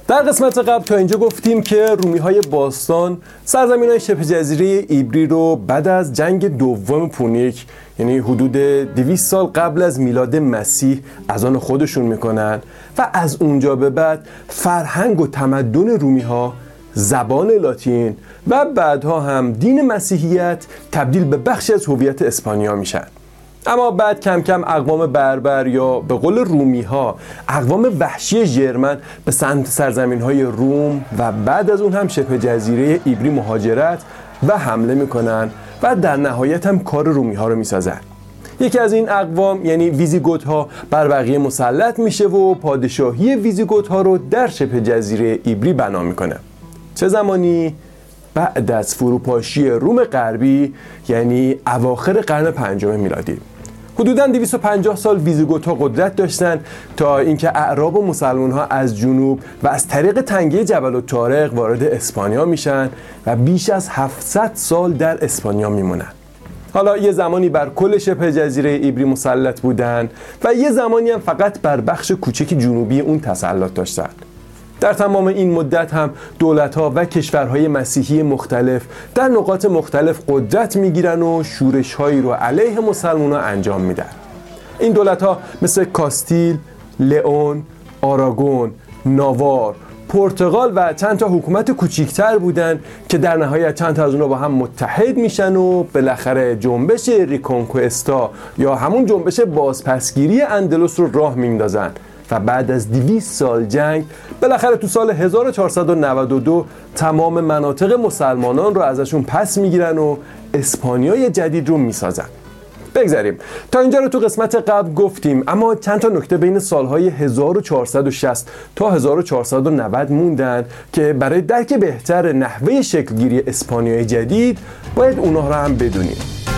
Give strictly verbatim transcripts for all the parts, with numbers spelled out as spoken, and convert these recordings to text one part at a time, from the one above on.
در قسمت قبل تا اینجا گفتیم که رومی‌های باستان سرزمین‌های شبه جزیره ایبری رو بعد از جنگ دوم پونیک، یعنی حدود دویست سال قبل از میلاد مسیح، از آن خودشون میکنن و از اونجا به بعد فرهنگ و تمدن رومی‌ها، زبان لاتین و بعدها هم دین مسیحیت تبدیل به بخشی از هویت اسپانیا میشن. اما بعد کم کم اقوام بربر یا به قول رومی ها اقوام وحشی ژرمن به سمت سرزمین های روم و بعد از اون هم شبه جزیره ایبری مهاجرت و حمله میکنن و در نهایت هم کار رومی ها رو میسازن. یکی از این اقوام یعنی ویزیگوت ها بر بقیه مسلط میشه و پادشاهی ویزیگوت ها رو در شبه جزیره ایبری بنا میکنه. چه زمانی؟ بعد از فروپاشی روم غربی، یعنی اواخر قرن پنجم میلادی. حدوداً دویست و پنجاه سال ویزیگوت ها قدرت داشتن تا اینکه اعراب و مسلمان ها از جنوب و از طریق تنگه جبل الطارق وارد اسپانیا میشن و بیش از هفتصد سال در اسپانیا میمونن. حالا یه زمانی بر کل شبه جزیره ایبری مسلط بودن و یه زمانی هم فقط بر بخش کوچک جنوبی اون تسلط داشتن. در تمام این مدت هم دولت‌ها و کشورهای مسیحی مختلف در نقاط مختلف قدرت میگیرن و شورش‌هایی رو علیه مسلمان‌ها انجام میدن. این دولت‌ها مثل کاستیل، لئون، آراگون، ناوار، پرتغال و چند تا حکومت کوچیک‌تر بودن که در نهایت چند تا از اونها با هم متحد میشن و بالاخره جنبش ریکونکوئستا یا همون جنبش بازپسگیری اندلس رو راه میندازن و بعد از دویست سال جنگ بالاخره تو سال هزار و چهارصد و نود و دو تمام مناطق مسلمانان رو ازشون پس میگیرن و اسپانیای جدید رو میسازن. بگذاریم تا اینجا رو تو قسمت قبل گفتیم، اما چند تا نکته بین سالهای هزار و چهارصد و شصت تا هزار و چهارصد و نود موندن که برای درک بهتر نحوه شکلگیری اسپانیای جدید باید اونها رو هم بدونیم.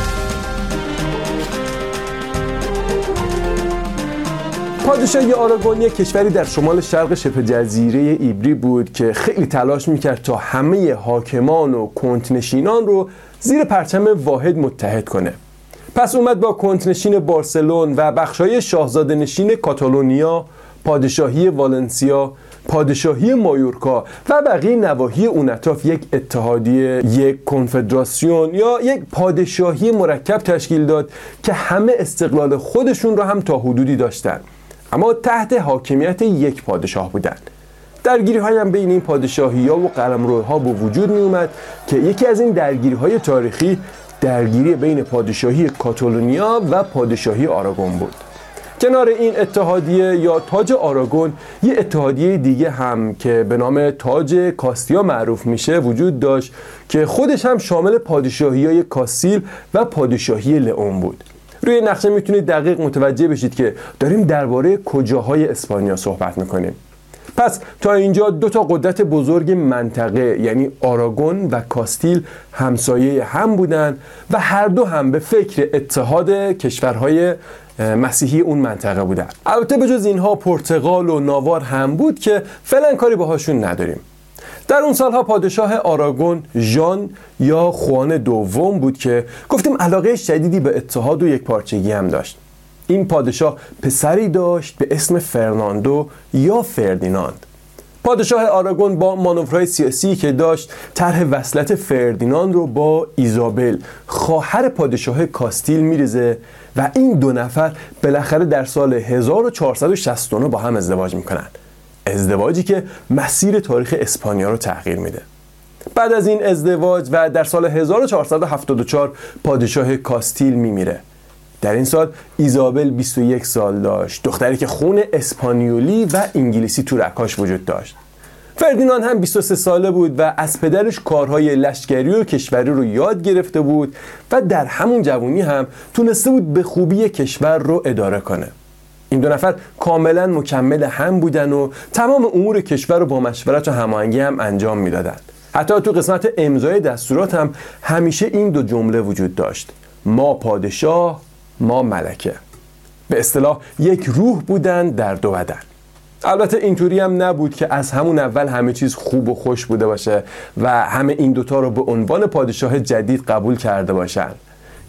پادشاهی آراگون یک کشوری در شمال شرق شبه جزیره ایبری بود که خیلی تلاش میکرد تا همه حاکمان و کنتنشینان رو زیر پرچم واحد متحد کنه. پس اومد با کنتنشین بارسلون و بخشای شاهزاده نشین کاتالونیا، پادشاهی والنسیا، پادشاهی مایورکا و بقیه نواحی اون اطراف یک اتحادیه، یک کنفدراسیون یا یک پادشاهی مرکب تشکیل داد که همه استقلال خودشون رو هم تا حدودی داشتن، اما تحت حاکمیت یک پادشاه بودن. درگیری های هم بین این پادشاهی ها و قلمروها به وجود می اومد که یکی از این درگیری های تاریخی درگیری بین پادشاهی کاتالونیا و پادشاهی آراگون بود. کنار این اتحادیه یا تاج آراگون یه اتحادیه دیگه هم که به نام تاج کاستیا معروف میشه وجود داشت که خودش هم شامل پادشاهی‌های کاستیل و پادشاهی لئون بود. روی نقشه میتونید دقیق متوجه بشید که داریم درباره کجاهای اسپانیا صحبت میکنیم. پس تا اینجا دو تا قدرت بزرگ منطقه یعنی آراگون و کاستیل همسایه هم بودن و هر دو هم به فکر اتحاد کشورهای مسیحی اون منطقه بودن. البته به جز اینها پرتغال و ناوار هم بود که فعلا کاری باهاشون نداریم. در اون سالها پادشاه آراگون ژان یا خوان دوم بود که گفتیم علاقه شدیدی به اتحاد و یکپارچگی هم داشت. این پادشاه پسری داشت به اسم فرناندو یا فردیناند. پادشاه آراگون با مانورهای سیاسی که داشت طرح وصلت فردیناند رو با ایزابل خواهر پادشاه کاستیل میریزه و این دو نفر بالاخره در سال هزار و چهارصد و شصت و نه با هم ازدواج میکنن. ازدواجی که مسیر تاریخ اسپانیا رو تغییر میده. بعد از این ازدواج و در سال هزار و چهارصد و هفتاد و چهار پادشاه کاستیل میمیره. در این سال ایزابل بیست و یک سال داشت، دختری که خون اسپانیولی و انگلیسی تو رگ‌هاش وجود داشت. فردیناند هم بیست و سه ساله بود و از پدرش کارهای لشکری و کشوری رو یاد گرفته بود و در همون جوانی هم تونسته بود به خوبی کشور رو اداره کنه. این دو نفر کاملا مکمل هم بودن و تمام امور کشور رو با مشورت و هماهنگی هم انجام میدادن. حتی تو قسمت امضای دستورات هم همیشه این دو جمله وجود داشت: ما پادشاه، ما ملکه. به اصطلاح یک روح بودن در دو بدن. البته اینطوری هم نبود که از همون اول همه چیز خوب و خوش بوده باشه و همه این دوتا رو به عنوان پادشاه جدید قبول کرده باشن.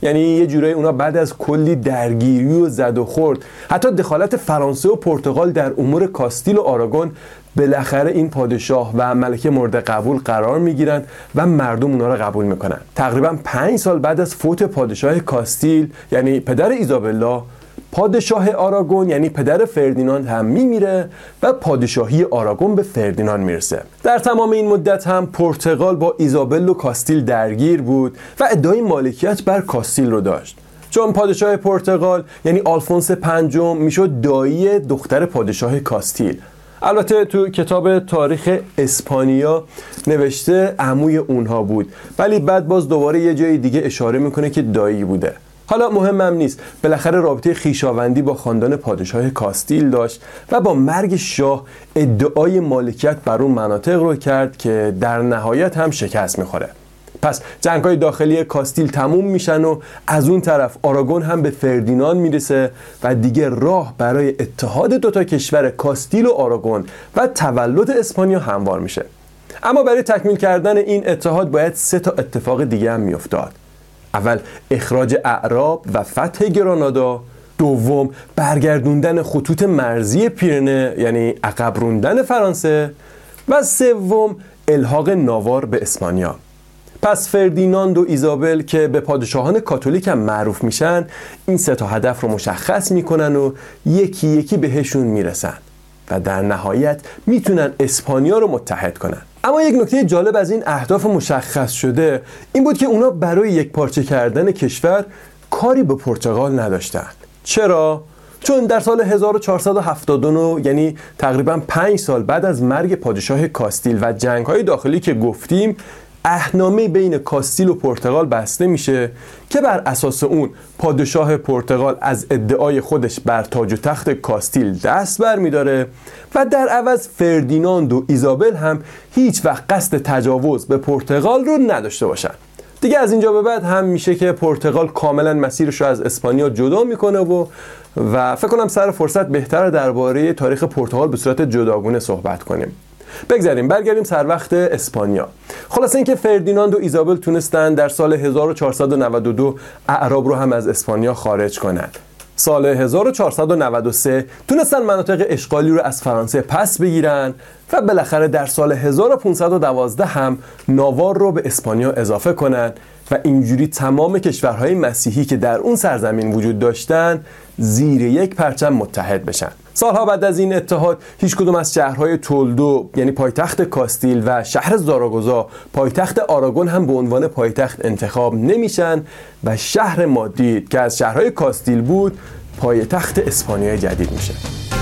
یعنی یه جورایی اونا بعد از کلی درگیری و زد و خورد، حتی دخالت فرانسه و پرتغال در امور کاستیل و آراگون، بالاخره این پادشاه و ملکه مورد قبول قرار میگیرن و مردم اونا رو قبول میکنن. تقریبا پنج سال بعد از فوت پادشاه کاستیل یعنی پدر ایزابلا، پادشاه آراگون یعنی پدر فردیناند هم میمیره و پادشاهی آراگون به فردیناند میرسه. در تمام این مدت هم پرتغال با ایزابل و کاستیل درگیر بود و ادعای مالکیت بر کاستیل رو داشت، چون پادشاه پرتغال یعنی آلفونس پنجم میشد دایی دختر پادشاه کاستیل. البته تو کتاب تاریخ اسپانیا نوشته عموی اونها بود، ولی بعد باز دوباره یه جای دیگه اشاره میکنه که دایی بوده. حالا مهمم نیست، بالاخره رابطه خویشاوندی با خاندان پادشاه کاستیل داشت و با مرگ شاه ادعای مالکیت بر اون مناطق رو کرد که در نهایت هم شکست میخوره. پس جنگ‌های داخلی کاستیل تموم میشن و از اون طرف آراگون هم به فردیناند میرسه و دیگه راه برای اتحاد دوتا کشور کاستیل و آراگون و تولد اسپانیا هموار میشه. اما برای تکمیل کردن این اتحاد باید سه تا اتفاق دیگه هم میافتاد. اول اخراج اعراب و فتح گرانادا، دوم برگردوندن خطوط مرزی پیرنه یعنی عقب روندن فرانسه، و سوم الحاق ناوار به اسپانیا. پس فردیناند و ایزابل که به پادشاهان کاتولیک هم معروف میشن، این سه تا هدف رو مشخص میکنن و یکی یکی بهشون میرسن و در نهایت میتونن اسپانیا رو متحد کنن. اما یک نکته جالب از این اهداف مشخص شده این بود که اونا برای یک پارچه کردن کشور کاری به پرتغال نداشتن. چرا؟ چون در سال هزار و چهارصد و هفتاد و نه یعنی تقریبا پنج سال بعد از مرگ پادشاه کاستیل و جنگ‌های داخلی که گفتیم، عهدنامه بین کاستیل و پرتغال بسته میشه که بر اساس اون پادشاه پرتغال از ادعای خودش بر تاج و تخت کاستیل دست بر میداره و در عوض فردیناند و ایزابل هم هیچ وقت قصد تجاوز به پرتغال رو نداشته باشن. دیگه از اینجا به بعد هم میشه که پرتغال کاملا مسیرش رو از اسپانیا جدا میکنه و و فکر کنم سر فرصت بهتره درباره تاریخ پرتغال به صورت جداگونه صحبت کنیم. بگذاریم برگردیم سر وقت اسپانیا. خلاصه اینکه فردیناند و ایزابل تونستن در سال هزار و چهارصد و نود و دو اعراب رو هم از اسپانیا خارج کنن. سال هزار و چهارصد و نود و سه تونستن مناطق اشغالی رو از فرانسه پس بگیرن و بالاخره در سال هزار و پانصد و دوازده هم ناوار رو به اسپانیا اضافه کنن و اینجوری تمام کشورهای مسیحی که در اون سرزمین وجود داشتن زیر یک پرچم متحد بشن. سالها بعد از این اتحاد هیچ کدوم از شهرهای تولدو یعنی پایتخت کاستیل و شهر زاراگوزا پایتخت آراگون هم به عنوان پایتخت انتخاب نمیشن و شهر مادرید که از شهرهای کاستیل بود پایتخت اسپانیای جدید میشه.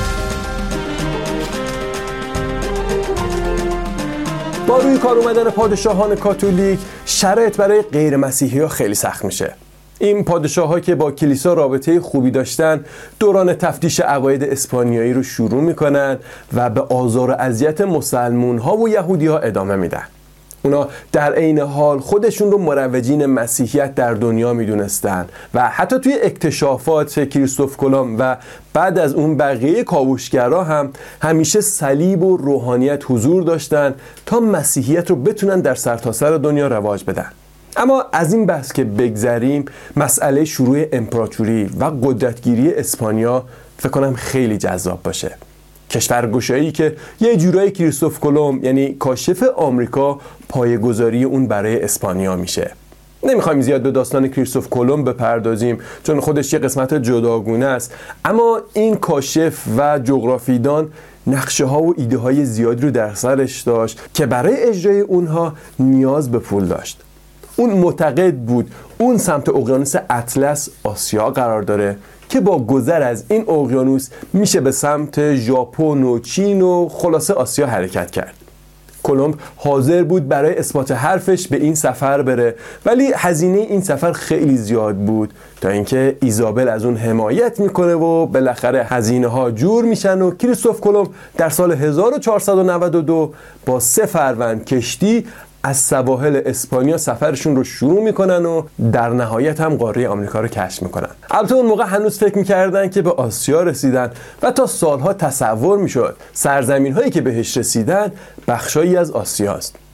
با روی کار اومدن پادشاهان کاتولیک شرایط برای غیر مسیحی ها خیلی سخت میشه. این پادشاه ها که با کلیسا رابطه خوبی داشتن دوران تفتیش عقاید اسپانیایی رو شروع میکنن و به آزار و اذیت مسلمون ها و یهودی ها ادامه میدن. اونا در عین حال خودشون رو مروجین مسیحیت در دنیا میدونستن و حتی توی اکتشافات کریستوف کلمب و بعد از اون بقیه کاوشگرا هم همیشه صلیب و روحانیت حضور داشتن تا مسیحیت رو بتونن در سرتاسر دنیا رواج بدن. اما از این بحث که بگذریم، مسئله شروع امپراتوری و قدرتگیری اسپانیا فکر کنم خیلی جذاب باشه. کشورگشایی که یه جورایی کریستوف کلمب یعنی کاشف آمریکا پایه‌گذاری اون برای اسپانیا میشه. نمیخوایم زیاد به داستان کریستوف کلمب بپردازیم چون خودش یه قسمت جداگونه است، اما این کاشف و جغرافیدان نقشه ها و ایده های زیادی رو در سرش داشت که برای اجرای اونها نیاز به پول داشت. اون معتقد بود اون سمت اقیانوس اطلس آسیا قرار داره که با گذر از این اقیانوس میشه به سمت ژاپن و چین و خلاصه آسیا حرکت کرد. کلمب حاضر بود برای اثبات حرفش به این سفر بره، ولی هزینه این سفر خیلی زیاد بود تا اینکه ایزابل از اون حمایت میکنه و بالاخره هزینه ها جور میشن و کریستوف کلمب در سال هزار و چهارصد و نود و دو با سه فروند کشتی از سواحل اسپانیا سفرشون رو شروع میکنن و در نهایت هم قاره آمریکا رو کشف میکنن. البته اون موقع هنوز فکر میکردن که به آسیا رسیدن و تا سالها تصور میشد سرزمین هایی که بهش رسیدن بخشایی از آسیاست.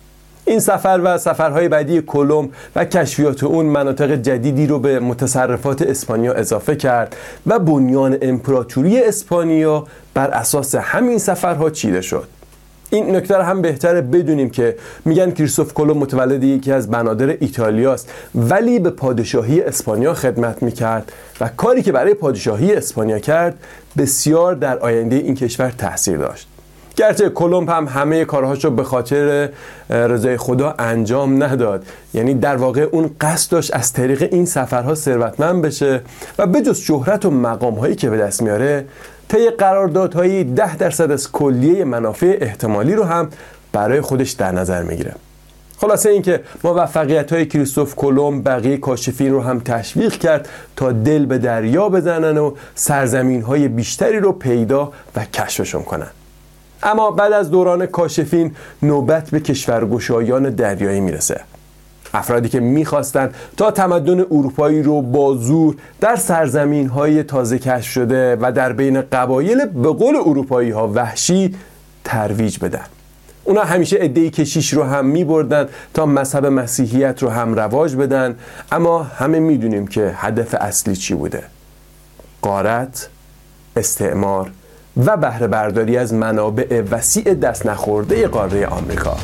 این سفر و سفرهای بعدی کلمب و کشفیات اون مناطق جدیدی رو به متصرفات اسپانیا اضافه کرد و بنیان امپراتوری اسپانیا بر اساس همین سفرها چیده شد. این نکته هم بهتره بدونیم که میگن کریستوف کلمب متولد یکی از بنادر ایتالیاست، ولی به پادشاهی اسپانیا خدمت میکرد و کاری که برای پادشاهی اسپانیا کرد بسیار در آینده این کشور تاثیر داشت. گرچه کلمب هم همه کارهاشو به خاطر رضای خدا انجام نداد، یعنی در واقع اون قصد داشت از طریق این سفرها ثروتمند بشه و بجز شهرت و مقامهایی که به دست میاره طی قراردادهایی ده درصد از کلیه منافع احتمالی رو هم برای خودش در نظر میگیره. خلاصه اینکه موفقیت‌های کریستوف کلمب بقیه کاشفین رو هم تشویق کرد تا دل به دریا بزنن و سرزمین‌های بیشتری رو پیدا و کشفشون کنن. اما بعد از دوران کاشفین نوبت به کشورگشایان دریایی میرسه. افرادی که میخواستن تا تمدن اروپایی رو با زور در سرزمین‌های تازه کشف شده و در بین قبایل به قول اروپایی ها وحشی ترویج بدن. اونا همیشه عده‌ای کشیش رو هم میبردن تا مذهب مسیحیت رو هم رواج بدن، اما همه میدونیم که هدف اصلی چی بوده: غارت، استعمار و بهره برداری از منابع وسیع دست نخورده قاره آمریکا.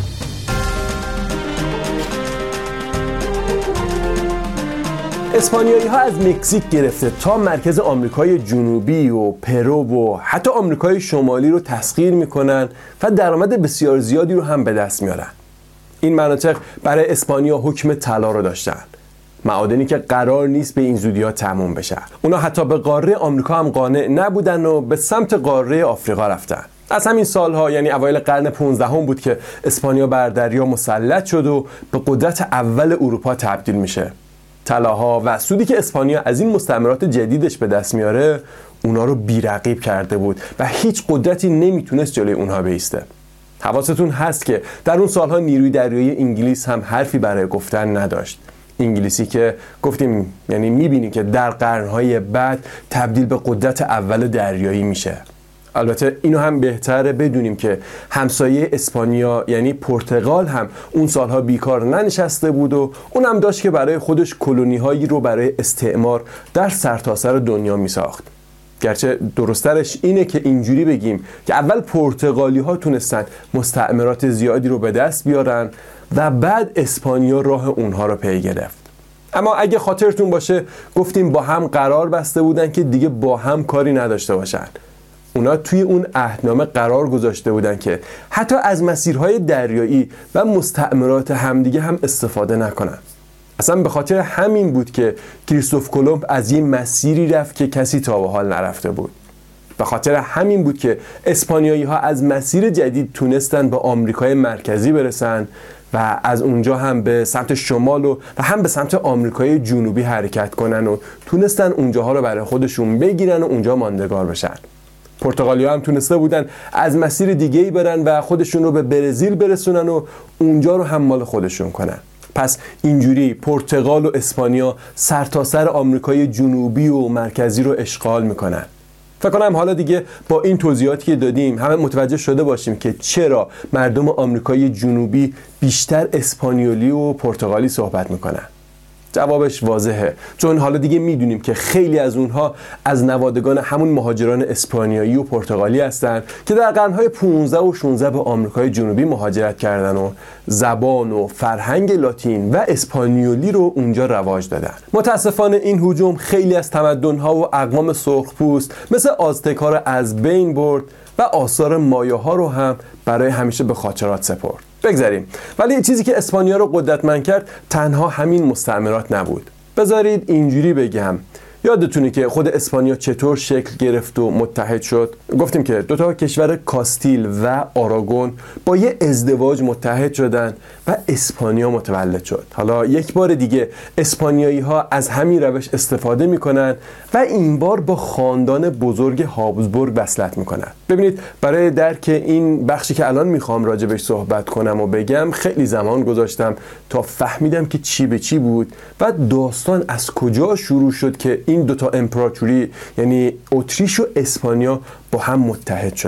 اسپانیایی ها از مکزیک گرفته تا مرکز آمریکای جنوبی و پرو و حتی آمریکای شمالی رو تسخیر میکنن و درآمد بسیار زیادی رو هم به دست میارن. این مناطق برای اسپانیا حکم طلا رو داشتن، معادنی که قرار نیست به این زودی ها تموم بشه. اونا حتی به قاره آمریکا هم قانع نبودن و به سمت قاره آفریقا رفتن. از همین سالها یعنی اوایل قرن پانزدهم بود که اسپانیا بر دریا مسلط شد و به قدرت اول اروپا تبدیل میشه. طلاها و سودی که اسپانیا از این مستعمرات جدیدش به دست میاره اونا رو بی‌رقیب کرده بود و هیچ قدرتی نمیتونست جلوی اونها بایسته. حواستون هست که در اون سالها نیروی دریایی انگلیس هم حرفی برای گفتن نداشت. انگلیسی که گفتیم یعنی میبینیم که در قرنهای بعد تبدیل به قدرت اول دریایی میشه. البته اینو هم بهتره بدونیم که همسایه اسپانیا یعنی پرتغال هم اون سالها بیکار ننشسته بود و اون هم داشت که برای خودش کلونی هایی رو برای استعمار در سرتاسر دنیا می ساخت. گرچه درسترش اینه که اینجوری بگیم که اول پرتغالی ها تونستن مستعمرات زیادی رو به دست بیارن و بعد اسپانیا راه اونها رو پی گرفت. اما اگه خاطرتون باشه گفتیم با هم قرار بسته بودن که دیگه با هم کاری نداشته باشن. اونا توی اون عهدنامه قرار گذاشته بودن که حتی از مسیرهای دریایی و مستعمرات همدیگه هم استفاده نکنن. اصلا به خاطر همین بود که کریستوف کلمب از یه مسیری رفت که کسی تا به حال نرفته بود. به خاطر همین بود که اسپانیایی ها از مسیر جدید تونستن به آمریکای مرکزی برسن و از اونجا هم به سمت شمال و هم به سمت آمریکای جنوبی حرکت کنن و تونستن اونجاها رو برای خودشون بگیرن و اونجا ماندگار بشن. پرتغالیا هم تونسته بودن از مسیر دیگه‌ای برن و خودشون رو به برزیل برسونن و اونجا رو هم مال خودشون کنن. پس اینجوری پرتغال و اسپانیا سرتاسر آمریکای جنوبی و مرکزی رو اشغال میکنن. فکر کنم حالا دیگه با این توضیحاتی که دادیم همه متوجه شده باشیم که چرا مردم آمریکای جنوبی بیشتر اسپانیولی و پرتغالی صحبت میکنن. جوابش واضحه، چون حالا دیگه میدونیم که خیلی از اونها از نوادگان همون مهاجران اسپانیایی و پرتغالی هستن که در قرنهای پانزده و شانزده به آمریکای جنوبی مهاجرت کردن و زبان و فرهنگ لاتین و اسپانیولی رو اونجا رواج دادن. متاسفانه این هجوم خیلی از تمدن‌ها و اقوام سرخپوست مثل آزتک‌ها رو از بین برد و آثار مایاها رو هم برای همیشه به خاطرات سپرد. بگذاریم. ولی چیزی که اسپانیا رو قدرتمند کرد تنها همین مستعمرات نبود. بذارید اینجوری بگم، یادتونه که خود اسپانیا چطور شکل گرفت و متحد شد؟ گفتیم که دو تا کشور کاستیل و آراگون با یه ازدواج متحد شدن و اسپانیا متولد شد. حالا یک بار دیگه اسپانیایی ها از همین روش استفاده میکنن و این بار با خاندان بزرگ هابسبورگ وصلت میکنن. ببینید برای درک این بخشی که الان میخوام راجبش صحبت کنم و بگم خیلی زمان گذاشتم تا فهمیدم که چی به چی بود و داستان از کجا شروع شد که این دوتا امپراتوری یعنی اتریش و اسپانیا با هم متحد شدن.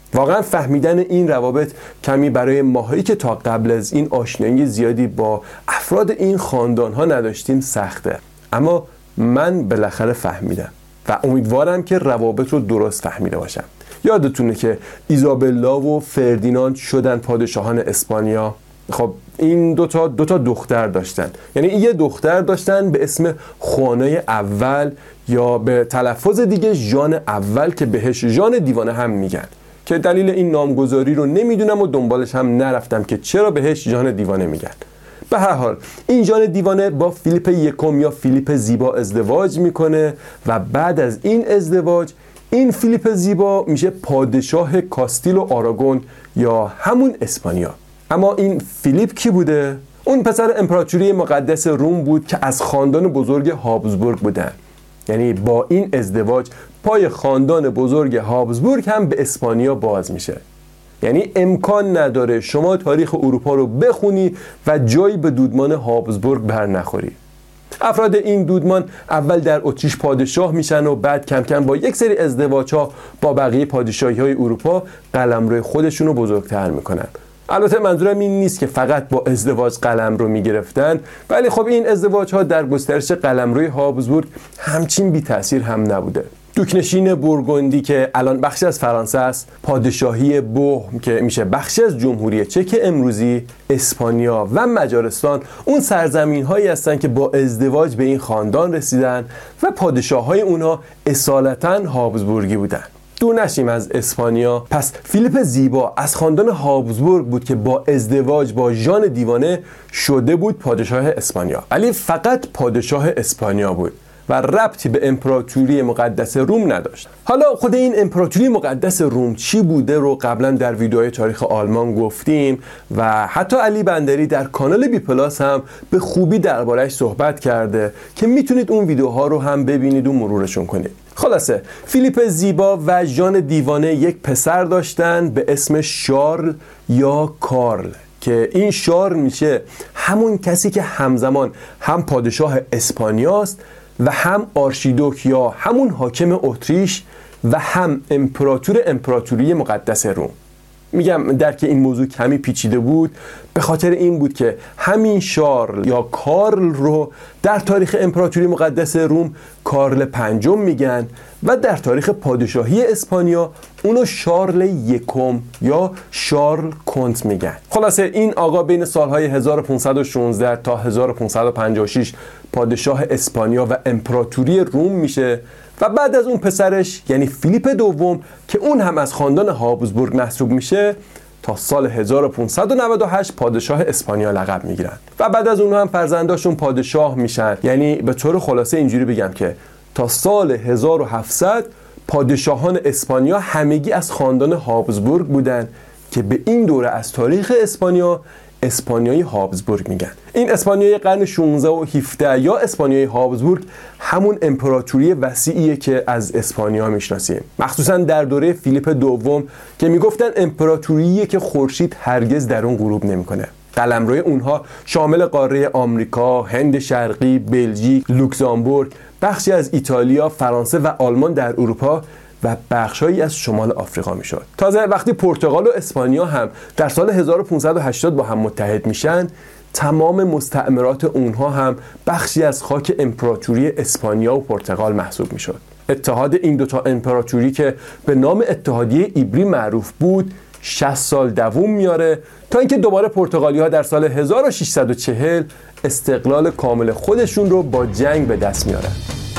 واقعا فهمیدن این روابط کمی برای ماهایی که تا قبل از این آشنایی زیادی با افراد این خاندان‌ها نداشتیم سخته، اما من بالاخره فهمیدم و امیدوارم که روابط رو درست فهمیده باشم. یادتونه که ایزابلا و فردیناند شدن پادشاهان اسپانیا. خب این دوتا دوتا دختر داشتن، یعنی یه دختر داشتن به اسم خوانای اول یا به تلفظ دیگه ژان اول که بهش ژان دیوانه هم میگن، که دلیل این نامگذاری رو نمیدونم و دنبالش هم نرفتم که چرا بهش ژان دیوانه میگن. به هر حال این ژان دیوانه با فیلیپ یکم یا فیلیپ زیبا ازدواج میکنه و بعد از این ازدواج این فیلیپ زیبا میشه پادشاه کاستیل و آراگون یا همون اسپانیا. اما این فیلیپ کی بوده؟ اون پسر امپراتوری مقدس روم بود که از خاندان بزرگ هابسبورگ بودن. یعنی با این ازدواج پای خاندان بزرگ هابسبورگ هم به اسپانیا باز میشه. یعنی امکان نداره شما تاریخ اروپا رو بخونی و جایی به دودمان هابسبورگ بر نخوری. افراد این دودمان اول در اتریش پادشاه میشن و بعد کم کم با یک سری ازدواج‌ها با بقیه پادشاهی‌های اروپا قلمرو خودشون رو بزرگتر میکنن. البته منظورم این نیست که فقط با ازدواج قلمرو میگرفتن، ولی خب این ازدواج‌ها در گسترش قلمروی هابسبورگ همچین بی تأثیر هم نبوده. دوکنشین بورگوندی که الان بخشی از فرانسه است، پادشاهی بوهم که میشه بخشی از جمهوری چک امروزی، اسپانیا و مجارستان اون سرزمین هایی هستن که با ازدواج به این خاندان رسیدن و پادشاه های اونها اصالتاً هابسبورگی بودن. دور نشیم از اسپانیا. پس فیلیپ زیبا از خاندان هابسبورگ بود که با ازدواج با ژان دیوانه شده بود پادشاه اسپانیا، ولی فقط پادشاه اسپانیا بود و ربطی به امپراتوری مقدس روم نداشت. حالا خود این امپراتوری مقدس روم چی بوده رو قبلا در ویدیوهای تاریخ آلمان گفتیم و حتی علی بندری در کانال بی پلاس هم به خوبی درباره‌اش صحبت کرده که میتونید اون ویدیوها رو هم ببینید و مرورشون کنید. خلاصه فیلیپ زیبا و ژان دیوانه یک پسر داشتن به اسم شارل یا کارل که این شارل میشه همون کسی که همزمان هم پادشاه اسپانیاست و هم آرشیدوک یا همون حاکم اتریش و هم امپراتور امپراتوری مقدس روم. میگم درک این موضوع کمی پیچیده بود، به خاطر این بود که همین شارل یا کارل رو در تاریخ امپراتوری مقدس روم کارل پنجم میگن و در تاریخ پادشاهی اسپانیا اونو شارل یکم یا شارل کنت میگن. خلاصه این آقا بین سالهای هزار و پانصد و شانزده تا هزار و پانصد و پنجاه و شش پادشاه اسپانیا و امپراتوری روم میشه و بعد از اون پسرش یعنی فیلیپ دوم که اون هم از خاندان هابسبورگ محسوب میشه تا سال هزار و پانصد و نود و هشت پادشاه اسپانیا لقب میگیرن و بعد از اون هم فرزنداشون پادشاه میشن. یعنی به طور خلاصه اینجوری بگم که تا سال هزار و هفتصد پادشاهان اسپانیا همگی از خاندان هابسبورگ بودن که به این دوره از تاریخ اسپانیا اسپانیای هابسبورگ میگن. این اسپانیای قرن شانزده و هفده یا اسپانیای هابسبورگ همون امپراتوری وسیعیه که از اسپانیا میشناسیم، مخصوصا در دوره فیلیپ دوم که میگفتن امپراتوریه که خورشید هرگز در اون غروب نمیکنه. قلمروی اونها شامل قاره آمریکا، هند شرقی، بلژیک، لوکزامبورگ، بخشی از ایتالیا، فرانسه و آلمان در اروپا و بخشایی از شمال آفریقا میشد. تازه وقتی پرتغال و اسپانیا هم در سال هزار و پانصد و هشتاد با هم متحد میشن، تمام مستعمرات اونها هم بخشی از خاک امپراتوری اسپانیا و پرتغال محسوب میشد. اتحاد این دوتا امپراتوری که به نام اتحادیه ایبری معروف بود شصت سال دوام میاره تا اینکه دوباره پرتغالی ها در سال هزار و ششصد و چهل استقلال کامل خودشون رو با جنگ به دست میارن.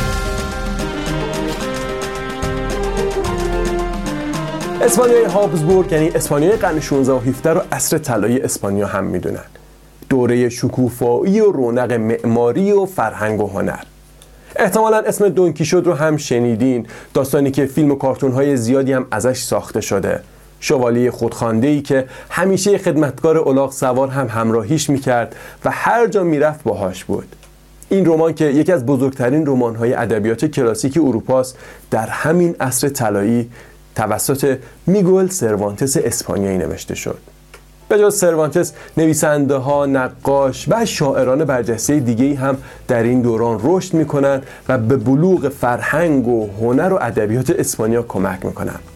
اسپانیای هابسبورگ یعنی اسپانیای قرن شانزده و هفده رو عصر طلایی اسپانیا هم میدونن. دوره شکوفایی و رونق معماری و فرهنگ و هنر. احتمالاً اسم دون کیشوت رو هم شنیدین، داستانی که فیلم و کارتون های زیادی هم ازش ساخته شده. شوالیه خودخوانده‌ای که همیشه خدمتکار الاغ سوار هم همراهیش میکرد و هر جا میرفت باهاش بود. این رمان که یکی از بزرگترین رمان‌های ادبیات کلاسیک اروپاست در همین عصر طلایی توسط میگوئل سروانتس اسپانیایی نوشته شد. به جز سروانتس نویسنده ها، نقاش و شاعران برجسته دیگه‌ای هم در این دوران رشد میکنن و به بلوغ فرهنگ و هنر و ادبیات اسپانیا کمک میکنن.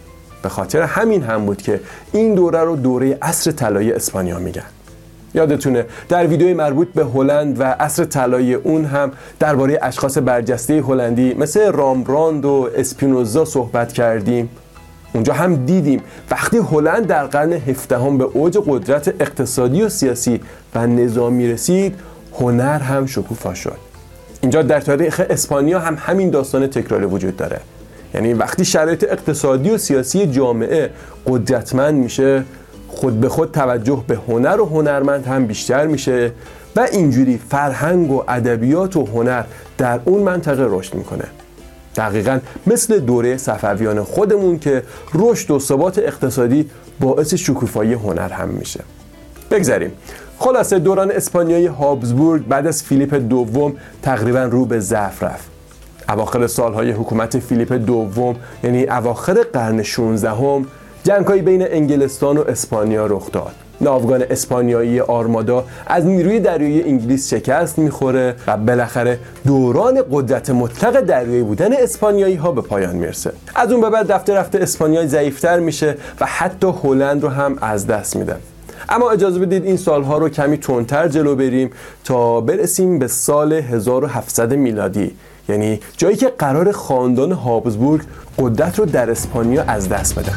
به خاطر همین هم بود که این دوره رو دوره عصر طلایی اسپانیا میگن. یادتونه در ویدیوی مربوط به هلند و عصر طلایی اون هم درباره اشخاص برجسته هلندی مثل رامبراند و اسپینوزا صحبت کردیم. اونجا هم دیدیم وقتی هلند در قرن هفدهم به اوج قدرت اقتصادی و سیاسی و نظامی رسید، هنر هم شکوفا شد. اینجا در تاریخ اسپانیا هم همین داستان تکراری وجود داره. یعنی وقتی شرایط اقتصادی و سیاسی جامعه قدرتمند میشه، خود به خود توجه به هنر و هنرمند هم بیشتر میشه و اینجوری فرهنگ و ادبیات و هنر در اون منطقه رشد میکنه. دقیقاً مثل دوره صفویان خودمون که رشد و ثبات اقتصادی باعث شکوفایی هنر هم میشه. بگذاریم. خلاصه دوران اسپانیایی هابسبورگ بعد از فیلیپ دوم تقریباً رو به ضعف رفت. اواخر سالهای حکومت فیلیپ دوم، یعنی اواخر قرن شانزدهم، جنگ‌های بین انگلستان و اسپانیا رخ داد. ناوگان اسپانیایی آرمادا از نیروی دریایی انگلیس شکست میخوره و بالاخره دوران قدرت مطلق دریایی بودن اسپانیایی ها به پایان میرسه. از اون به بعد رفته رفته اسپانیا ضعیف‌تر میشه و حتی هلند رو هم از دست میده. اما اجازه بدید این سالها رو کمی تندتر جلو بریم تا برسیم به سال هزار و هفتصد میلادی، یعنی جایی که قرار خاندان هابسبورگ قدرت رو در اسپانیا از دست بدن.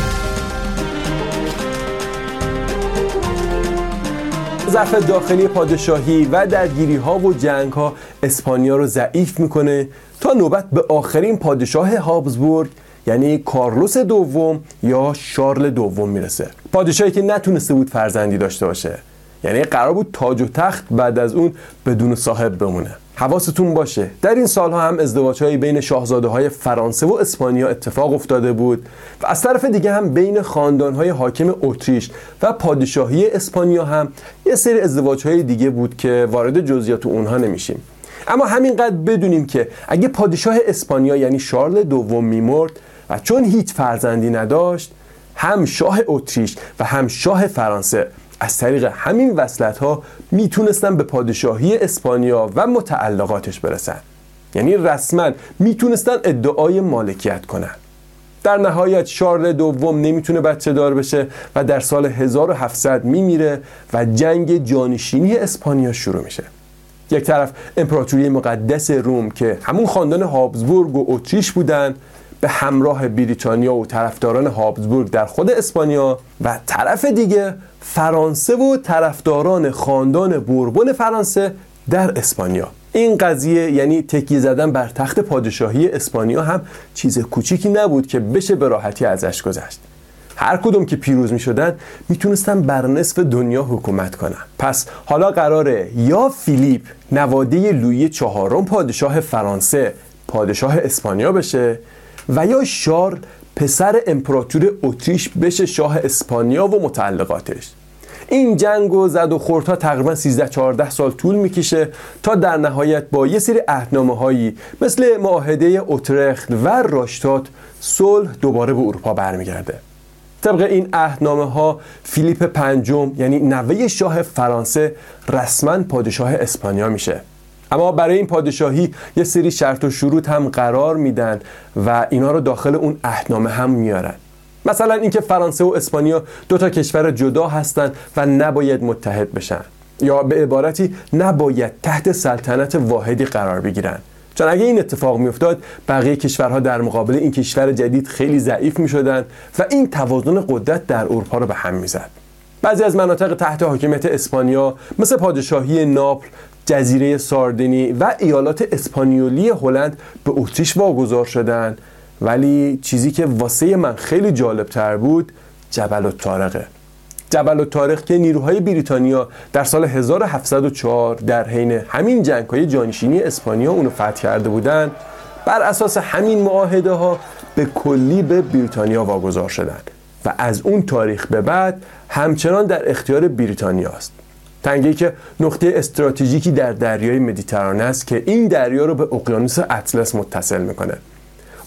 ضعف داخلی پادشاهی و درگیری ها و جنگ ها اسپانیا رو ضعیف میکنه تا نوبت به آخرین پادشاه هابسبورگ، یعنی کارلوس دوم یا شارل دوم میرسه. پادشاهی که نتونسته بود فرزندی داشته باشه، یعنی قرار بود تاج و تخت بعد از اون بدون صاحب بمونه. حواستون باشه در این سالها هم ازدواج‌های بین شاهزاده‌های فرانسه و اسپانیا اتفاق افتاده بود و از طرف دیگه هم بین خاندان‌های حاکم اتریش و پادشاهی اسپانیا هم یه سری ازدواج‌های دیگه بود که وارد جزئیات اونها نمیشیم. اما همینقدر بدونیم که اگه پادشاه اسپانیا یعنی شارل دوم میمرد و چون هیچ فرزندی نداشت، هم شاه اتریش و هم شاه فرانسه از طریق همین وصلت‌ها میتونستن به پادشاهی اسپانیا و متعلقاتش برسن. یعنی رسما میتونستن ادعای مالکیت کنن. در نهایت شارل دوم نمیتونه بچه دار بشه و در سال هزار و هفتصد میمیره و جنگ جانشینی اسپانیا شروع میشه. یک طرف امپراتوری مقدس روم که همون خاندان هابسبورگ و اتریش بودن به همراه بریتانیا و طرفداران هابسبورگ در خود اسپانیا، و طرف دیگه فرانسه و طرفداران خاندان بوربون فرانسه در اسپانیا. این قضیه یعنی تکیه زدن بر تخت پادشاهی اسپانیا هم چیز کوچیکی نبود که بشه به راحتی ازش گذشت. هر کدوم که پیروز می شدن می تونستن بر نصف دنیا حکومت کنن. پس حالا قراره یا فیلیپ نواده لویی چهارم پادشاه فرانسه پادشاه اسپانیا بشه و یا شارل پسر امپراتور اتریش بشه شاه اسپانیا و متعلقاتش. این جنگ و زد و خوردها تقریبا سیزده چهارده سال طول میکشه تا در نهایت با یه سری عهدنامه هایی مثل معاهده اوترخت و راشتات صلح دوباره به اروپا برمیگرده. طبق این عهدنامه ها فیلیپ پنجم یعنی نوه شاه فرانسه رسما پادشاه اسپانیا میشه. اما برای این پادشاهی یه سری شرط و شروط هم قرار میدن و اینا رو داخل اون عهدنامه هم میارن. مثلا اینکه فرانسه و اسپانیا دو تا کشور جدا هستن و نباید متحد بشن، یا به عبارتی نباید تحت سلطنت واحدی قرار بگیرن، چون اگه این اتفاق میافتاد بقیه کشورها در مقابل این کشور جدید خیلی ضعیف میشدن و این توازن قدرت در اروپا رو به هم میزد. بعضی از مناطق تحت حاکمیت اسپانیا مثل پادشاهی ناپل، جزیره ساردینی و ایالات اسپانیولی هلند به اتریش واگذار شدن، ولی چیزی که واسه من خیلی جالب تر بود جبل الطارقه. جبل الطارق که نیروهای بریتانیا در سال هزار و هفتصد و چهار در حین همین جنگ‌های جانشینی اسپانیا اونو فتح کرده بودن، بر اساس همین معاهده ها به کلی به بریتانیا واگذار شدن و از اون تاریخ به بعد همچنان در اختیار بریتانیا است. تنگه‌ای که نقطه استراتژیکی در دریای مدیترانه است که این دریا رو به اقیانوس اطلس متصل میکنه.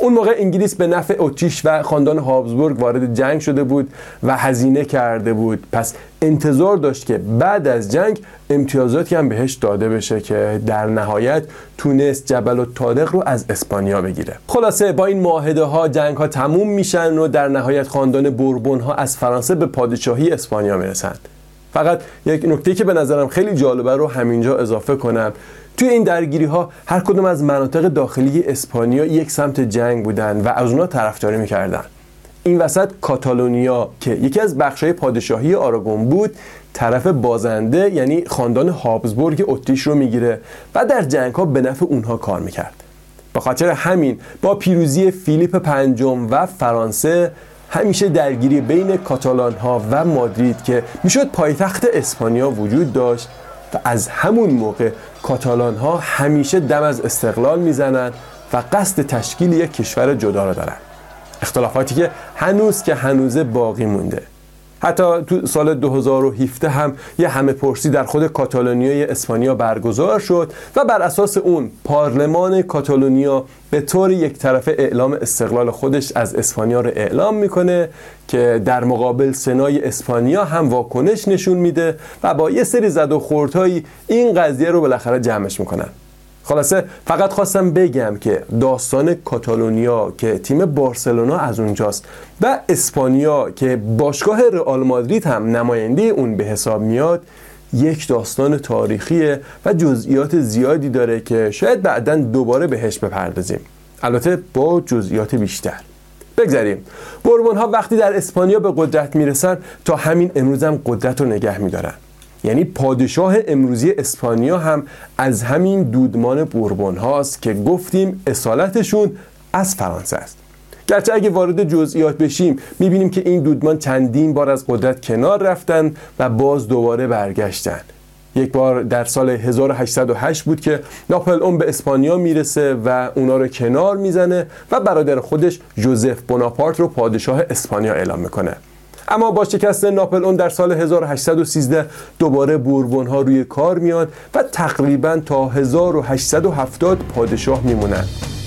اون موقع انگلیس به نفع اتریش و خاندان هابسبورگ وارد جنگ شده بود و هزینه کرده بود، پس انتظار داشت که بعد از جنگ امتیازاتی هم بهش داده بشه که در نهایت تونست جبل الطارق رو از اسپانیا بگیره. خلاصه با این معاهده ها جنگ ها تموم میشن و در نهایت خاندان بوربون ها از فرانسه به پادشاهی اسپانیا میرسن. فقط یک نکته که به نظرم خیلی جالبه رو همینجا اضافه کنم. توی این درگیری ها هر کدوم از مناطق داخلی اسپانیا یک سمت جنگ بودن و از اونها طرفداری میکردن. این وسط کاتالونیا که یکی از بخشای پادشاهی آراگون بود طرف بازنده یعنی خاندان هابسبورگ اتریش رو میگیره و در جنگ ها به نفع اونها کار میکرد. به خاطر همین با پیروزی فیلیپ پنجم و فرانسه همیشه درگیری بین کاتالان ها و مادرید که میشد پایتخت اسپانیا وجود داشت و از همون موقع کاتالان ها همیشه دم از استقلال میزنن و قصد تشکیل یک کشور جدا رو دارن. اختلافاتی که هنوز که هنوزه باقی مونده. حتی تو سال دو هزار و هفده هم یه همه پرسی در خود کاتالونیای اسپانیا برگزار شد و بر اساس اون پارلمان کاتالونیا به طور یک طرفه اعلام استقلال خودش از اسپانیا رو اعلام میکنه که در مقابل سنای اسپانیا هم واکنش نشون میده و با یه سری زد و خوردهایی این قضیه رو بالاخره جمعش میکنن. خلاصه فقط خواستم بگم که داستان کاتالونیا که تیم بارسلونا از اونجاست و اسپانیا که باشگاه رئال مادرید هم نماینده اون به حساب میاد یک داستان تاریخیه و جزئیات زیادی داره که شاید بعداً دوباره بهش بپردازیم، البته با جزئیات بیشتر. بگذاریم بوربون ها وقتی در اسپانیا به قدرت میرسن تا همین امروز هم قدرت رو نگه میدارن. یعنی پادشاه امروزی اسپانیا هم از همین دودمان بوربون هاست که گفتیم اصالتشون از فرانسه است. گرچه اگه وارد جزئیات بشیم میبینیم که این دودمان چندین بار از قدرت کنار رفتن و باز دوباره برگشتن. یک بار در سال هزار و هشتصد و هشت بود که ناپلئون به اسپانیا میرسه و اونا رو کنار میزنه و برادر خودش ژوزف بناپارت رو پادشاه اسپانیا اعلام میکنه. اما با شکست ناپلئون در سال هزار و هشتصد و سیزده دوباره بوربون ها روی کار میاد و تقریبا تا هزار و هشتصد و هفتاد پادشاه میمونن.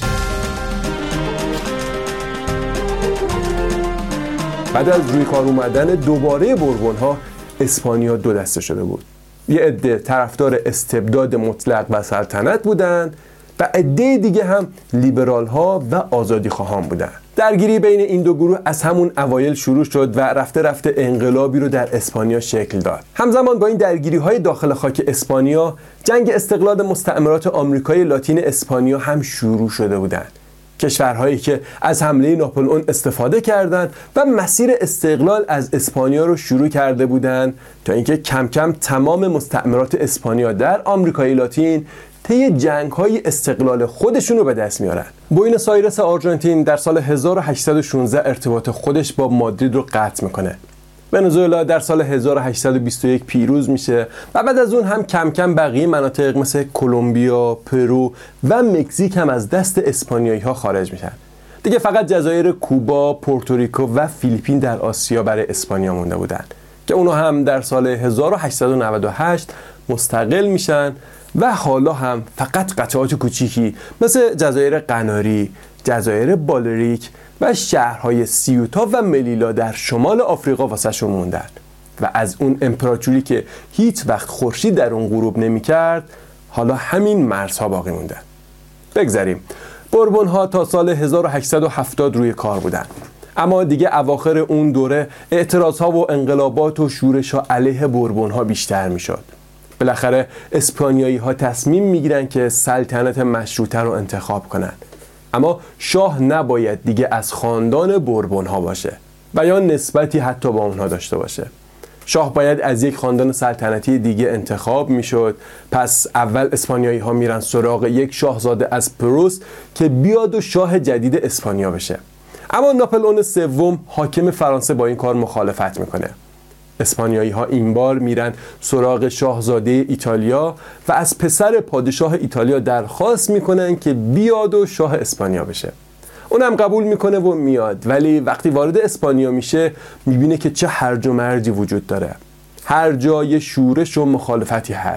بعد از روی کار اومدن دوباره بوربون ها اسپانیا دو دسته شده بود. یه عده طرفدار استبداد مطلق و سلطنت بودن و عده دیگه هم لیبرال ها و آزادی خواهان بودن. درگیری بین این دو گروه از همون اوایل شروع شد و رفته رفته انقلابی رو در اسپانیا شکل داد. همزمان با این درگیری های داخل خاک اسپانیا جنگ استقلال مستعمرات آمریکای لاتین اسپانیا هم شروع شده بودند. کشورهایی که از حمله ناپلئون استفاده کردند و مسیر استقلال از اسپانیا رو شروع کرده بودند تا اینکه کم کم تمام مستعمرات اسپانیا در آمریکای لاتین طی جنگ‌های استقلال خودشون رو به دست میارن. بوینس آیرس آرژانتین در سال هزار و هشتصد و شانزده ارتباط خودش با مادرید رو قطع میکنه. ونزوئلا در سال هزار و هشتصد و بیست و یک پیروز میشه و بعد از اون هم کم کم بقیه مناطق مثل کلمبیا، پرو و مکزیک هم از دست اسپانیایی ها خارج میشن. دیگه فقط جزایر کوبا، پورتوریکو و فیلیپین در آسیا برای اسپانیا مونده بودن که اونا هم در سال هزار و هشتصد و نود و هشت مستقل میشن و حالا هم فقط قطعات کوچیکی مثل جزایر قناری، جزایر بالریک و شهرهای سیوتا و ملیلا در شمال آفریقا واسهشون موندن و از اون امپراتوری که هیچ وقت خورشید در اون غروب نمی‌کرد حالا همین مرزها باقی موندن. بگذاریم بوربون ها تا سال هزار و هشتصد و هفتاد روی کار بودن، اما دیگه اواخر اون دوره اعتراض ها و انقلابات و شورش ها علیه بوربون ها بیشتر میشد. بالاخره اسپانیایی ها تصمیم میگیرن که سلطنت مشروطه رو انتخاب کنن، اما شاه نباید دیگه از خاندان بوربون ها باشه و یا نسبتی حتی با اونها داشته باشه. شاه باید از یک خاندان سلطنتی دیگه انتخاب میشد. پس اول اسپانیایی ها میرن سراغ یک شاهزاده از پروس که بیاد و شاه جدید اسپانیا بشه. اما ناپلئون سوم حاکم فرانسه با این کار مخالفت میکنه. اسپانیایی ها این بار میرن سراغ شاهزاده ایتالیا و از پسر پادشاه ایتالیا درخواست میکنن که بیاد و شاه اسپانیا بشه. اونم قبول میکنه و میاد، ولی وقتی وارد اسپانیا میشه میبینه که چه هرج و مرجی وجود داره. هر جای شورش و مخالفتی هست.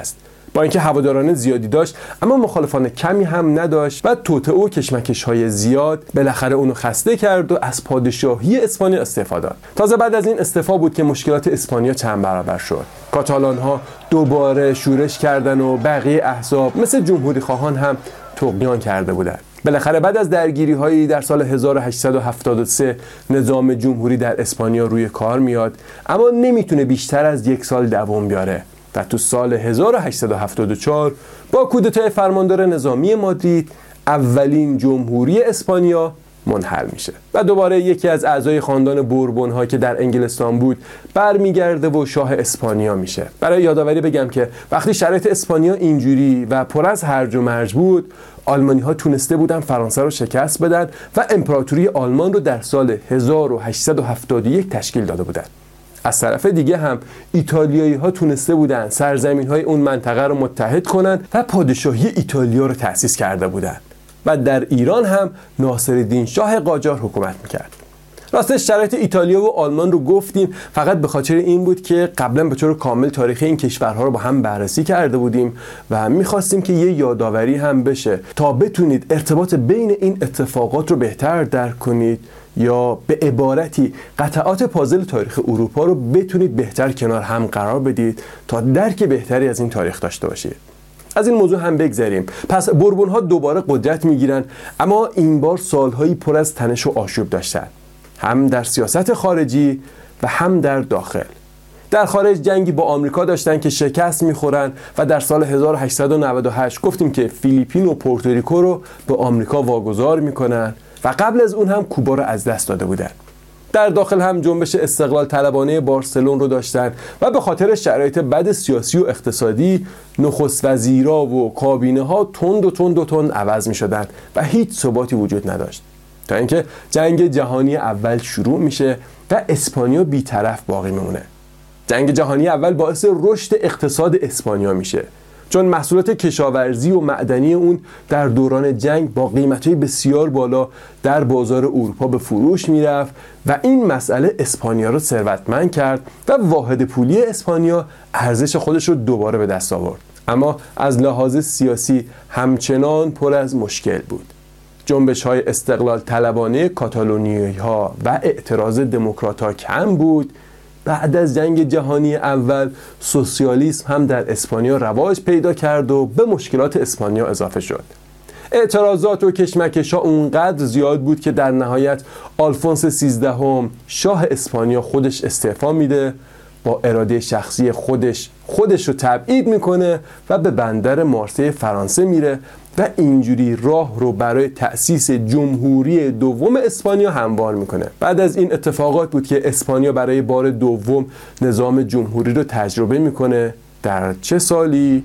با اینکه هواداران زیادی داشت اما مخالفان کمی هم نداشت و توطئه و کشمکش‌های زیاد بالاخره اونو خسته کرد و از پادشاهی اسپانیا استعفا داد. تازه بعد از این استعفا بود که مشکلات اسپانیا چند برابر شد. کاتالان‌ها دوباره شورش کردن و بقیه احزاب مثل جمهوری خواهان هم طغیان کرده بودند. بالاخره بعد از درگیری‌هایی در سال هزار و هشتصد و هفتاد و سه نظام جمهوری در اسپانیا روی کار میاد، اما نمیتونه بیشتر از یک سال دوام بیاره و تو سال هزار و هشتصد و هفتاد و چهار با کودتای فرماندار نظامی مادرید اولین جمهوری اسپانیا منحل میشه و دوباره یکی از اعضای خاندان بوربون ها که در انگلستان بود برمیگرده و شاه اسپانیا میشه. برای یادآوری بگم که وقتی شرایط اسپانیا اینجوری و پر از هرج و مرج بود، آلمانی ها تونسته بودن فرانسه رو شکست بدن و امپراتوری آلمان رو در سال هزار و هشتصد و هفتاد و یک تشکیل داده بودن. از طرف دیگه هم ایتالیایی ها تونسته بودن سرزمین های اون منطقه رو متحد کنن و پادشاهی ایتالیا رو تأسیس کرده بودن و در ایران هم ناصرالدین شاه قاجار حکومت میکرد. راستش شرایط ایتالیا و آلمان رو گفتیم فقط به خاطر این بود که قبلا به طور کامل تاریخ این کشورها رو با هم بررسی کرده بودیم و میخواستیم که یه یادآوری هم بشه تا بتونید ارتباط بین این اتفاقات رو بهتر درک کنید، یا به عبارتی قطعات پازل تاریخ اروپا رو بتونید بهتر کنار هم قرار بدید تا درک بهتری از این تاریخ داشته باشید. از این موضوع هم بگذریم. پس بوربون ها دوباره قدرت میگیرن، اما این بار سالهایی پر از تنش و آشوب داشتن، هم در سیاست خارجی و هم در داخل. در خارج جنگی با آمریکا داشتن که شکست میخورن و در سال هزار و هشتصد و نود و هشت گفتیم که فیلیپین و پورتوریکو رو به آمریکا واگذار میکنن و قبل از اون هم کوبا رو از دست داده بودن. در داخل هم جنبش استقلال طلبانه بارسلون رو داشتن و به خاطر شرایط بد سیاسی و اقتصادی نخست وزیرا و کابینه ها تند و تند و تند عوض می شدن و هیچ ثباتی وجود نداشت تا اینکه جنگ جهانی اول شروع میشه و اسپانیا بی‌طرف باقی میمونه. جنگ جهانی اول باعث رشد اقتصاد اسپانیا میشه، چون محصولات کشاورزی و معدنی اون در دوران جنگ با قیمت‌های بسیار بالا در بازار اروپا به فروش میرفت و این مسئله اسپانیا رو ثروتمند کرد و واحد پولی اسپانیا ارزش خودش رو دوباره به دست آورد. اما از لحاظ سیاسی همچنان پر از مشکل بود. جنبش‌های استقلال طلبانه کاتالونیایی‌ها و اعتراض دموکرات‌ها کم بود. بعد از جنگ جهانی اول سوسیالیسم هم در اسپانیا رواج پیدا کرد و به مشکلات اسپانیا اضافه شد. اعتراضات و کشمکش‌ها اونقدر زیاد بود که در نهایت آلفونس سیزدهم شاه اسپانیا خودش استعفا میده، با اراده شخصی خودش خودش رو تبعید میکنه و به بندر مارسی فرانسه میره و اینجوری راه رو برای تأسیس جمهوری دوم اسپانیا هموار میکنه. بعد از این اتفاقات بود که اسپانیا برای بار دوم نظام جمهوری رو تجربه میکنه. در چه سالی؟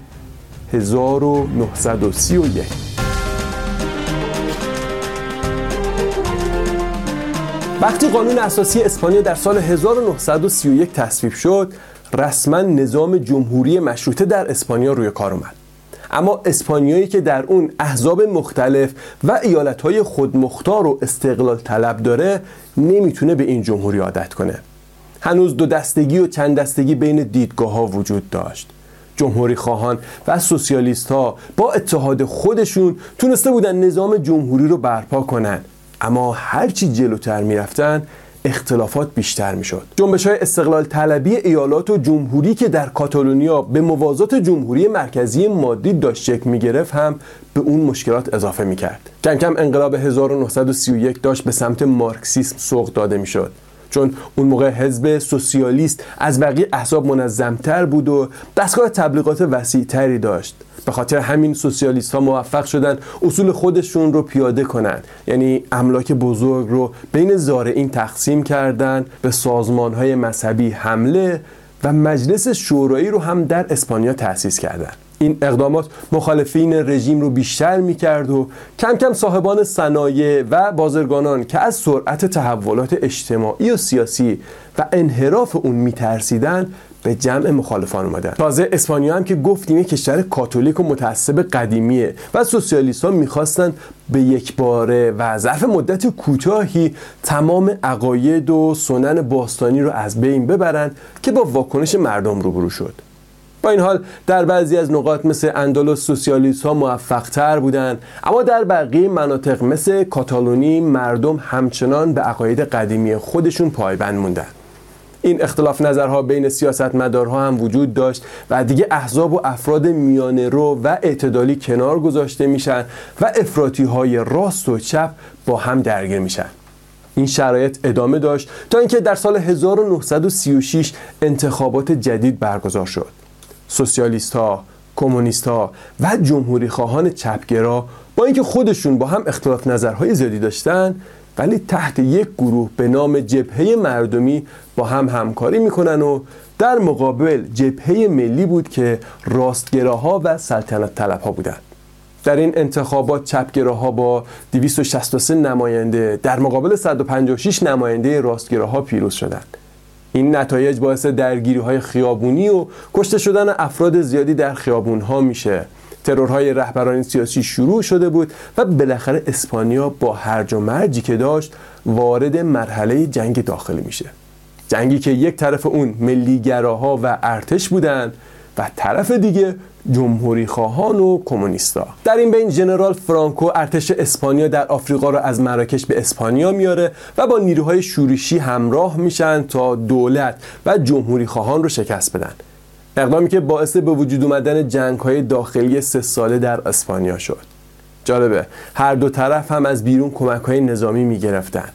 هزار و نهصد و سی و یک. وقتی قانون اساسی اسپانیا در سال هزار و نهصد و سی و یک تصویب شد، رسما نظام جمهوری مشروطه در اسپانیا روی کار اومد. اما اسپانیایی که در اون احزاب مختلف و ایالتهای خودمختار و استقلال طلب داره نمیتونه به این جمهوری عادت کنه. هنوز دو دستگی و چند دستگی بین دیدگاه ها وجود داشت. جمهوری خواهان و سوسیالیست ها با اتحاد خودشون تونسته بودن نظام جمهوری رو برپا کنن، اما هرچی جلوتر میرفتن اختلافات بیشتر میشد. جنبش‌های استقلال طلبی ایالات و جمهوری که در کاتالونیا به موازات جمهوری مرکزی مادرید داشت شکل میگرفت هم به اون مشکلات اضافه میکرد. کم کم انقلاب هزار و نهصد و سی و یک داشت به سمت مارکسیسم سوق داده میشد، چون اون موقع حزب سوسیالیست از بقیه احزاب منظمتر بود و دستگاه تبلیغات وسیع‌تری داشت. به خاطر همین سوسیالیست ها موفق شدن اصول خودشون رو پیاده کنن، یعنی املاک بزرگ رو بین زارعین تقسیم کردن، به سازمان های مذهبی حمله و مجلس شورایی رو هم در اسپانیا تأسیس کردن. این اقدامات مخالفین رژیم رو بیشتر میکرد و کم کم صاحبان صنایع و بازرگانان که از سرعت تحولات اجتماعی و سیاسی و انحراف اون میترسیدن به جمع مخالفان اومدن. تازه اسپانیا هم که گفتیم یک کشور کاتولیک و متعصب قدیمیه و سوسیالیست‌ها میخواستن به یک باره و ظرف مدت کوتاهی تمام عقاید و سنن باستانی رو از بین ببرن که با واکنش مردم روبرو شد. با این حال در بعضی از نقاط مثل اندلس سوسیالیست ها موفق تر بودن، اما در بقیه مناطق مثل کاتالونی مردم همچنان به عقاید قدیمی خودشون پایبند موندن. این اختلاف نظرها بین سیاستمدارها هم وجود داشت و دیگه احزاب و افراد میانه رو و اعتدالی کنار گذاشته میشن و افراطی های راست و چپ با هم درگیر میشن. این شرایط ادامه داشت تا اینکه در سال هزار و نهصد و سی و شش انتخابات جدید برگزار شد. سوسیالیست ها، کمونیست ها و جمهوری خواهان چپگرا با اینکه خودشون با هم اختلاف نظرهای زیادی داشتن، ولی تحت یک گروه به نام جبهه مردمی با هم همکاری میکنن و در مقابل جبهه ملی بود که راستگراها و سلطنت طلبها بودن. در این انتخابات چپگراها با دویست و شصت و سه نماینده در مقابل صد و پنجاه و شش نماینده راستگراها پیروز شدند. این نتایج باعث درگیری‌های خیابونی و کشته شدن افراد زیادی در خیابون‌ها میشه. ترورهای رهبران سیاسی شروع شده بود و بالاخره اسپانیا با هرج و مرجی که داشت وارد مرحله جنگ داخلی میشه. جنگی که یک طرف اون ملیگراها و ارتش بودن و طرف دیگه جمهوری خواهان و کمونیستا. در این بین ژنرال فرانکو ارتش اسپانیا در آفریقا را از مراکش به اسپانیا میاره و با نیروهای شورشی همراه میشن تا دولت و جمهوری خواهان رو شکست بدن. اقدامی که باعث به وجود اومدن جنگ‌های داخلی سه ساله در اسپانیا شد. جالبه هر دو طرف هم از بیرون کمک‌های نظامی می‌گرفتن.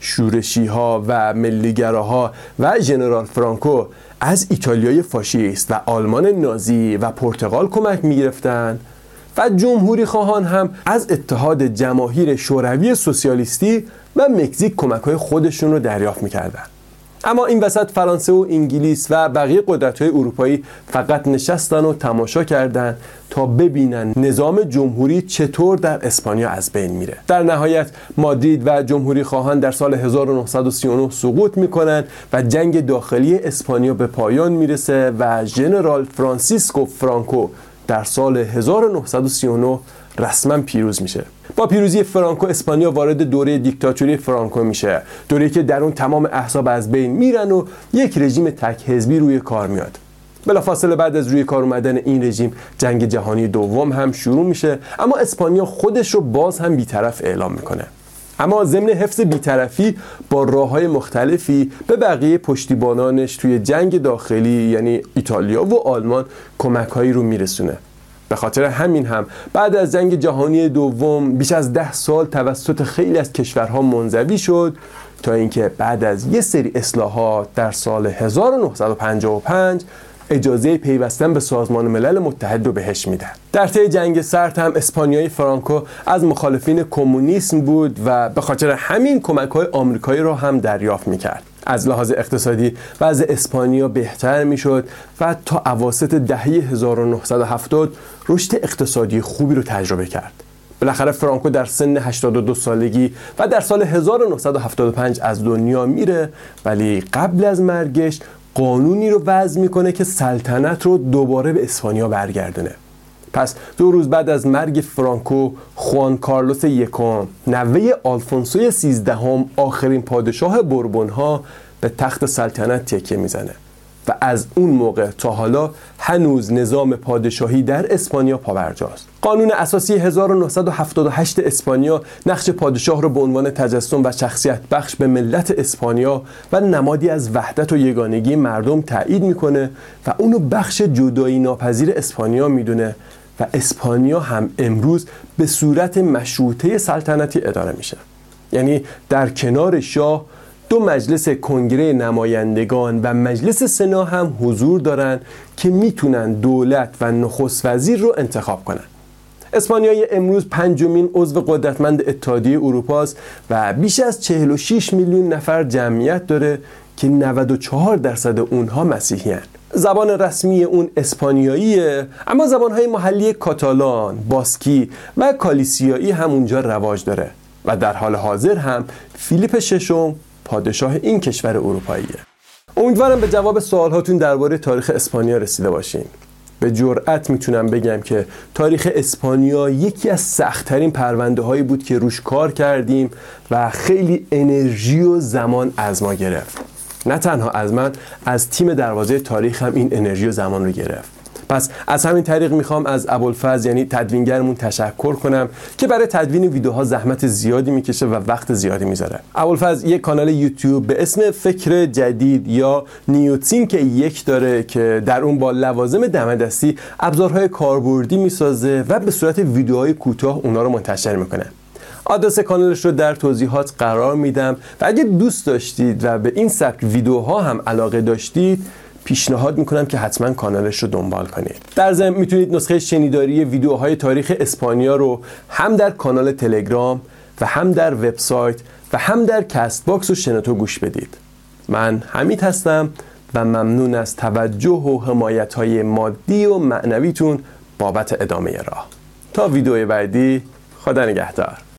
شورشی‌ها و ملیگراها و ژنرال فرانکو از ایتالیای فاشیست و آلمان نازی و پرتغال کمک می‌گرفتن و جمهوری خواهان هم از اتحاد جماهیر شوروی سوسیالیستی و مکزیک کمک‌های خودشون رو دریافت می‌کردن. اما این وسط فرانسه و انگلیس و بقیه قدرت‌های اروپایی فقط نشستن و تماشا کردن تا ببینن نظام جمهوری چطور در اسپانیا از بین میره. در نهایت مادرید و جمهوری خواهان در سال هزار و نهصد و سی و نه سقوط میکنن و جنگ داخلی اسپانیا به پایان میرسه و ژنرال فرانسیسکو فرانکو در سال هزار و نهصد و سی و نه رسما پیروز میشه. با پیروزی فرانکو اسپانیا وارد دوره دیکتاتوری فرانکو میشه، دوره‌ای که در اون تمام احزاب از بین میرن و یک رژیم تک حزبی روی کار میاد. بلافاصله بعد از روی کار اومدن این رژیم جنگ جهانی دوم هم شروع میشه، اما اسپانیا خودش رو باز هم بی‌طرف اعلام میکنه. اما ضمن حفظ بی‌طرفی با راه‌های مختلفی به بقیه پشتیبانانش توی جنگ داخلی یعنی ایتالیا و آلمان کمک‌هایی رو میرسونه. به خاطر همین هم بعد از جنگ جهانی دوم بیش از ده سال توسط خیلی از کشورها منزوی شد تا اینکه بعد از یه سری اصلاحات در سال هزار و نهصد و پنجاه و پنج اجازه پیوستن به سازمان ملل متحد رو بهش میدن. در طی جنگ سرد هم اسپانیای فرانکو از مخالفین کمونیسم بود و به خاطر همین کمک‌های آمریکایی رو هم دریافت میکرد. از لحاظ اقتصادی وضع اسپانیا بهتر میشد و تا اواسط دهه هزار و نهصد و هفتاد رشد اقتصادی خوبی رو تجربه کرد. بالاخره فرانکو در سن هشتاد و دو سالگی و در سال هزار و نهصد و هفتاد و پنج از دنیا میره، ولی قبل از مرگش قانونی رو وضع میکنه که سلطنت رو دوباره به اسپانیا برگردونه. پس دو روز بعد از مرگ فرانکو، خوان کارلوس یکم، نوه آلفونسوی سیزدهم، آخرین پادشاه بوربونها به تخت سلطنت تکیه میزنه و از اون موقع تا حالا هنوز نظام پادشاهی در اسپانیا پابرجاست. قانون اساسی هزار و نهصد و هفتاد و هشت اسپانیا نقش پادشاه رو به عنوان تجسم و شخصیت بخش به ملت اسپانیا و نمادی از وحدت و یگانگی مردم تایید میکنه و اونو بخش جدایی ناپذیر اسپانیا میدونه و اسپانیا هم امروز به صورت مشروطه سلطنتی اداره میشه. یعنی در کنار شاه دو مجلس کنگره نمایندگان و مجلس سنا هم حضور دارن که میتونن دولت و نخست وزیر رو انتخاب کنن. اسپانیای امروز پنجمین عضو قدرتمند اتحادیه اروپا است و بیش از چهل و شش میلیون نفر جمعیت داره که نود و چهار درصد اونها مسیحی هستند. زبان رسمی اون اسپانیاییه، اما زبانهای محلی کاتالان، باسکی و کالیسیایی هم اونجا رواج داره و در حال حاضر هم فیلیپ ششم پادشاه این کشور اروپاییه. امیدوارم به جواب سوالاتون درباره تاریخ اسپانیا رسیده باشین. به جرئت میتونم بگم که تاریخ اسپانیا یکی از سخت‌ترین پرونده هایی بود که روش کار کردیم و خیلی انرژی و زمان از ما گرفت. نه تنها از من، از تیم دروازه تاریخ هم این انرژی و زمان رو گرفت. پس از همین طریق میخوام از ابوالفضل یعنی تدوینگرمون تشکر کنم که برای تدوین ویدیوها زحمت زیادی میکشه و وقت زیادی میذاره. ابوالفضل یک کانال یوتیوب به اسم فکر جدید یا نیوتینک یک داره که در اون با لوازم دمدستی ابزارهای کاربردی میسازه و به صورت ویدیوهای کوتاه اونا رو منتشر میکنه. آدرس کانالش رو در توضیحات قرار میدم و اگه دوست داشتید و به این سبک ویدیوها هم علاقه داشتید پیشنهاد میکنم که حتما کانالش رو دنبال کنید. در ضمن میتونید نسخه شنیداری ویدیوهای تاریخ اسپانیا رو هم در کانال تلگرام و هم در وبسایت و هم در کست باکس و شنوتو گوش بدید. من حمید هستم و ممنون از توجه و حمایت‌های مادی و معنویتون بابت ادامه راه. تا ویدیو بعدی، خدا نگهدار.